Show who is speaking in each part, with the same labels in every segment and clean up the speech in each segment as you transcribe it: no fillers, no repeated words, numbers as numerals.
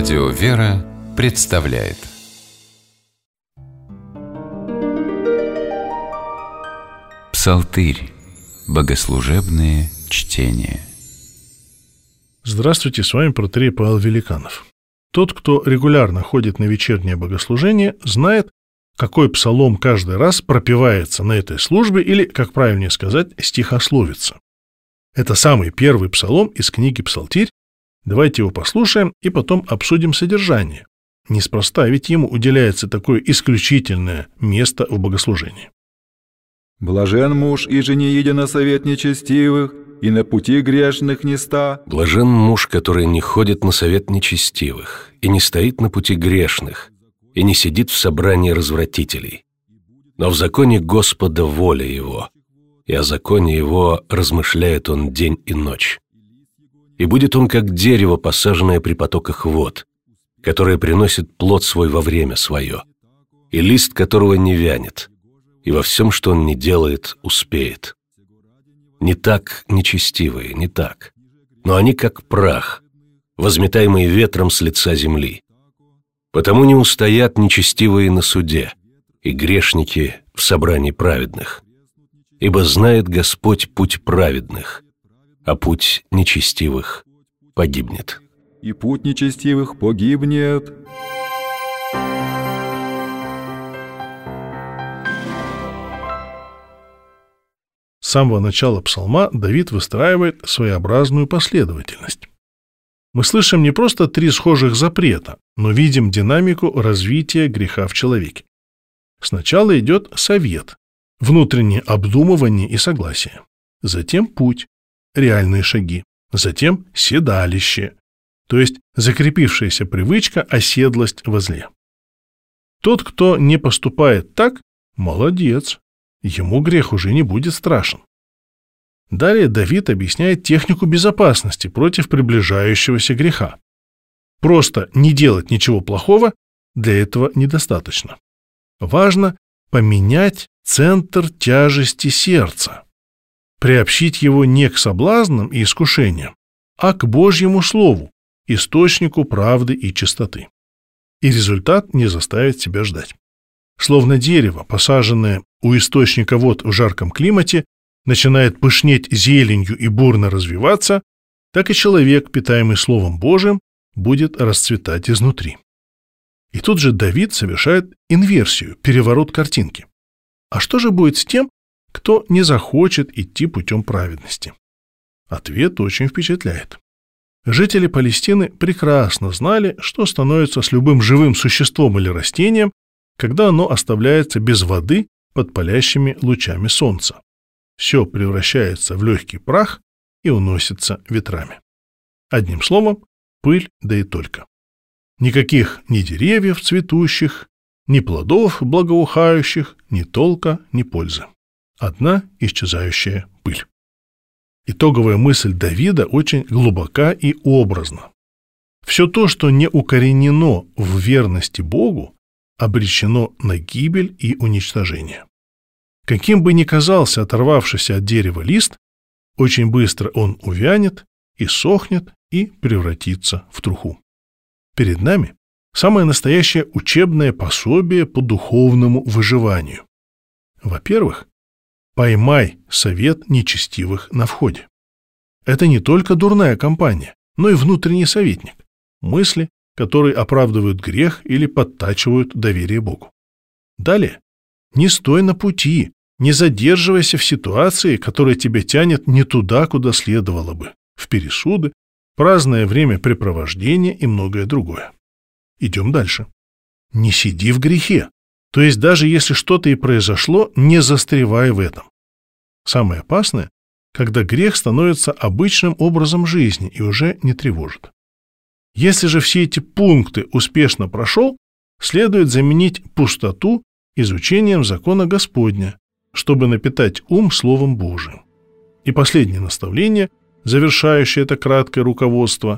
Speaker 1: Радио «Вера» представляет Псалтырь. Богослужебные чтения.
Speaker 2: Здравствуйте, с вами протоиерей Павел Великанов. Тот, кто регулярно ходит на вечернее богослужение, знает, какой псалом каждый раз пропевается на этой службе или, как правильнее сказать, стихословится. Это самый первый псалом из книги «Псалтирь». Давайте его послушаем и потом обсудим содержание. Неспроста, ведь ему уделяется такое исключительное место в богослужении.
Speaker 3: «Блажен муж, иже не едя на совет нечестивых, и на пути грешных не ста».
Speaker 4: Блажен муж, который не ходит на совет нечестивых, и не стоит на пути грешных, и не сидит в собрании развратителей. Но в законе Господа воля его, и о законе его размышляет он день и ночь. И будет он, как дерево, посаженное при потоках вод, которое приносит плод свой во время свое, и лист которого не вянет, и во всем, что он не делает, успеет. Не так нечестивые, не так, но они как прах, возметаемый ветром с лица земли. Потому не устоят нечестивые на суде, и грешники в собрании праведных. Ибо знает Господь путь праведных, а путь нечестивых погибнет.
Speaker 3: И путь нечестивых погибнет.
Speaker 2: С самого начала псалма Давид выстраивает своеобразную последовательность. Мы слышим не просто 3 схожих запрета, но видим динамику развития греха в человеке. Сначала идет совет, внутреннее обдумывание и согласие. Затем путь, реальные шаги. Затем седалище, то есть закрепившаяся привычка, оседлость во зле. Тот, кто не поступает так, молодец. Ему грех уже не будет страшен. Далее Давид объясняет технику безопасности против приближающегося греха. Просто не делать ничего плохого для этого недостаточно. Важно поменять центр тяжести сердца, приобщить его не к соблазнам и искушениям, а к Божьему Слову, источнику правды и чистоты. И результат не заставит себя ждать. Словно дерево, посаженное у источника вод в жарком климате, начинает пышнеть зеленью и бурно развиваться, так и человек, питаемый Словом Божиим, будет расцветать изнутри. И тут же Давид совершает инверсию, переворот картинки. А что же будет с тем, кто не захочет идти путем праведности? Ответ очень впечатляет. Жители Палестины прекрасно знали, что становится с любым живым существом или растением, когда оно оставляется без воды под палящими лучами солнца. Все превращается в легкий прах и уносится ветрами. Одним словом, пыль, да и только. Никаких ни деревьев цветущих, ни плодов благоухающих, ни толка, ни пользы. Одна исчезающая пыль. Итоговая мысль Давида очень глубока и образна. Все то, что не укоренено в верности Богу, обречено на гибель и уничтожение. Каким бы ни казался оторвавшийся от дерева лист, очень быстро он увянет и сохнет и превратится в труху. Перед нами самое настоящее учебное пособие по духовному выживанию. Во-первых, поймай совет нечестивых на входе. Это не только дурная компания, но и внутренний советник, мысли, которые оправдывают грех или подтачивают доверие Богу. Далее, не стой на пути, не задерживайся в ситуации, которая тебя тянет не туда, куда следовало бы, в пересуды, праздное времяпрепровождение и многое другое. Идем дальше. Не сиди в грехе, то есть даже если что-то и произошло, не застревай в этом. Самое опасное, когда грех становится обычным образом жизни и уже не тревожит. Если же все эти пункты успешно прошел, следует заменить пустоту изучением закона Господня, чтобы напитать ум Словом Божиим. И последнее наставление, завершающее это краткое руководство: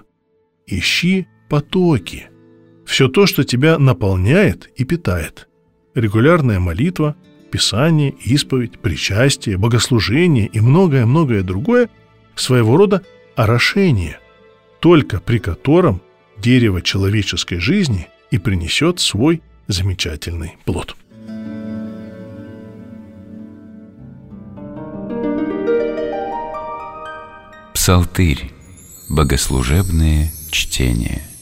Speaker 2: ищи потоки. Все то, что тебя наполняет и питает. Регулярная молитва, Писание, исповедь, причастие, богослужение и многое-многое другое — своего рода орошение, только при котором дерево человеческой жизни и принесет свой замечательный плод.
Speaker 1: Псалтырь. Богослужебные чтения.